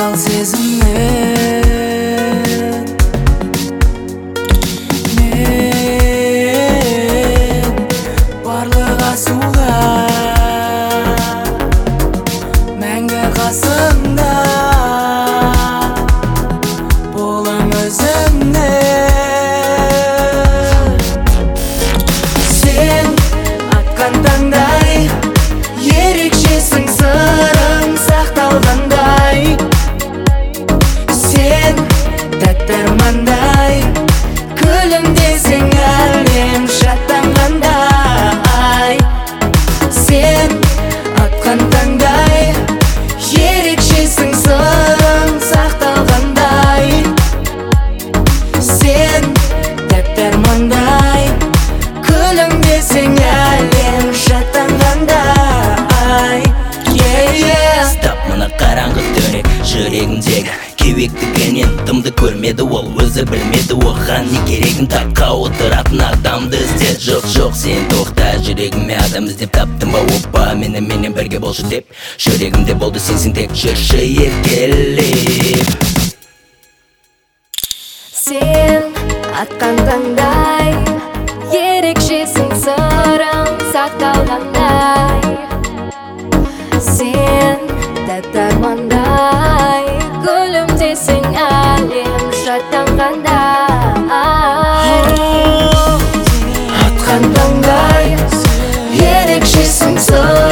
Al сезіммен мен барлық асуға мәңгі қасымда болам өзіңде. Сен атқан таңдай ерекшесің, сырың сақталғандай. Сен тәтті армандай күлімдесең, әлем шаттанғандай. Сен атқан таңдай ерекшесің, сырың сақталғандай. Сен тәтті армандай күлімдесең, әлем шаттанғандай. Стап мына қараңғы төре жүрегімдегі кеуектігінен дымды көрмеді ол, өзі білмеді оған не керегін. Таққа отыратын адамды іздеді, жоқ сен тоқта, жүрегіме адам іздеп таптым ба? Опа, менімен бірге болшы деп жүрегімде болды сенсің, тек жүрші еркелеп. Сен атқан таңдай ерекшесің, сырың сақталғандай. Сен тәтті армандай күлімдесең, әлем шаттанғандай. Атқан таңдай ерекшесің, сырың